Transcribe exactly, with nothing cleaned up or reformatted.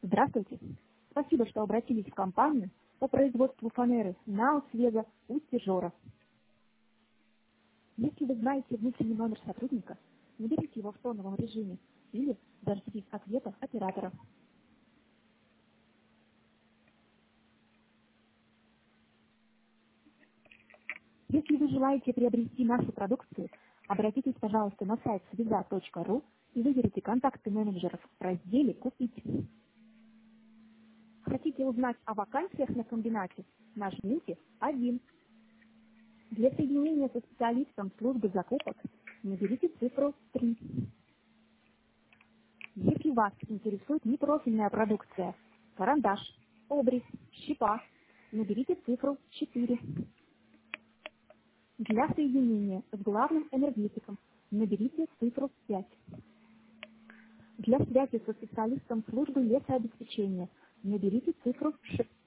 Здравствуйте. Спасибо, что обратились в компанию по производству фанеры Наусвега Усть-Жора. Если вы знаете внутренний номер сотрудника, наберите его в тоновом режиме или дождитесь ответа оператора. Если вы желаете приобрести нашу продукцию, обратитесь, пожалуйста, на сайт связа точка ру и выберите контакты менеджеров в разделе «Купить». Хотите узнать о вакансиях на комбинате? Нажмите один. Для соединения со специалистом службы закупок наберите цифру три. Если вас интересует непрофильная продукция, карандаш, обрез, щипа, наберите цифру четыре. Для соединения с главным энергетиком наберите цифру пять. Для связи со специалистом службы лесообеспечения наберите цифру шесть.